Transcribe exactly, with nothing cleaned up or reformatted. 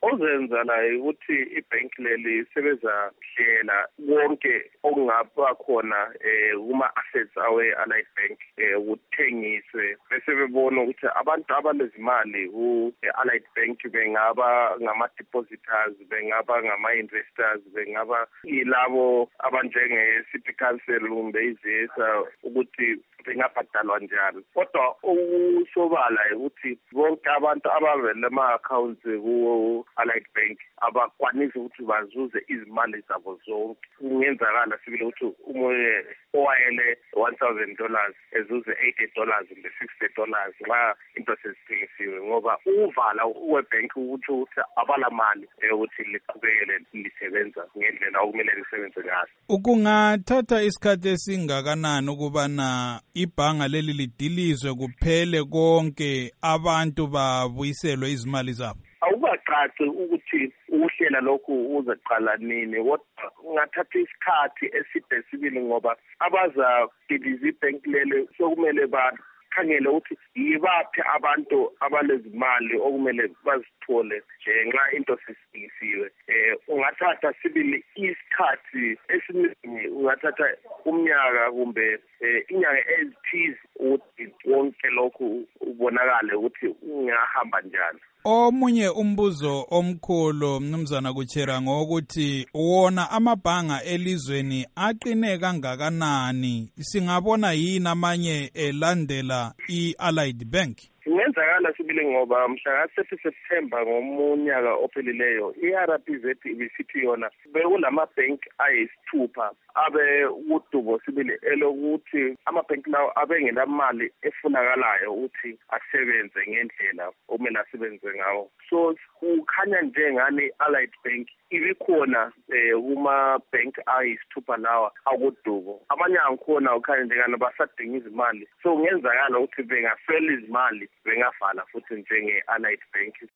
ozenza la ukuthi ibank leli sebezahlela konke okungaba khona eh kuma assets awe Allied Bank eh uthengiswe bese bebona ukuthi abantu abalezimali ku Allied Bank bengaba ngama depositors, bengaba ngama investors, bengaba yilabo abanjenge city council kumbe izisa ukuthi bengabhadalwa njani. Kodwa ukusobala ukuthi bonke abantu abavele ama accounts ku Allied Bank abakwanisa ukuthi bazuze izimali zabo zonke. Kungenzakala sibile ukuthi umoya owayele one thousand dollars ezuze eighty dollars kumbe sixty dollars la into sesithengisiwe ngoba uvala webank ukuthi ukuthi abalamali ukuthi liqhubekele lisebenza ngendlela okumele lisebenze ngayo. Ukungathatha isikhathi esingakanani ukubana ibhanga leli lidilizwe kuphele konke abantu babuyiselwe izimali zabo? Awukacaci ukuthi uhlela lokhu uzaqala nini, kodwa ungathatha isikhathi eside sibili ngoba abaza diliza ibank leli sokumele bakhangele ukuthi yibaphi abantu abalezimali okumele bazithole njenxa into sesibisiwe. Eh ungathatha sibili isikhathi esiningi, ungathatha umnyaka kumbe inyanga ezithize ukuthi wonke lokhu ubonakale ukuthi ungahamba njani. Omunye umbuzo omkhulu mnumzana Kuchera ngokuthi wona amabhanga elizweni aqine kangakanani, singabona yini amanye elandela iAllied Bank? Kungenzakala sibili ngoba mhla ka thirty September ngomunyaka ophelileyo i-R P Z ibisithi yona bekulama bank ayisithupha abe udubo sibili elokuthi ama-bank lawo abengenamali efunakalayo ukuthi asebenze ngendlela okumele asebenze ngawo. So kukhanya njengani Allied Bank ibikhona uma bank ayisithupha lawa akudubo. Abanye angikhona ukhanya njengana basadinga izimali. So kungenzakala ukuthi bengaswela izimali bengavala futhi njenge Allied Bank.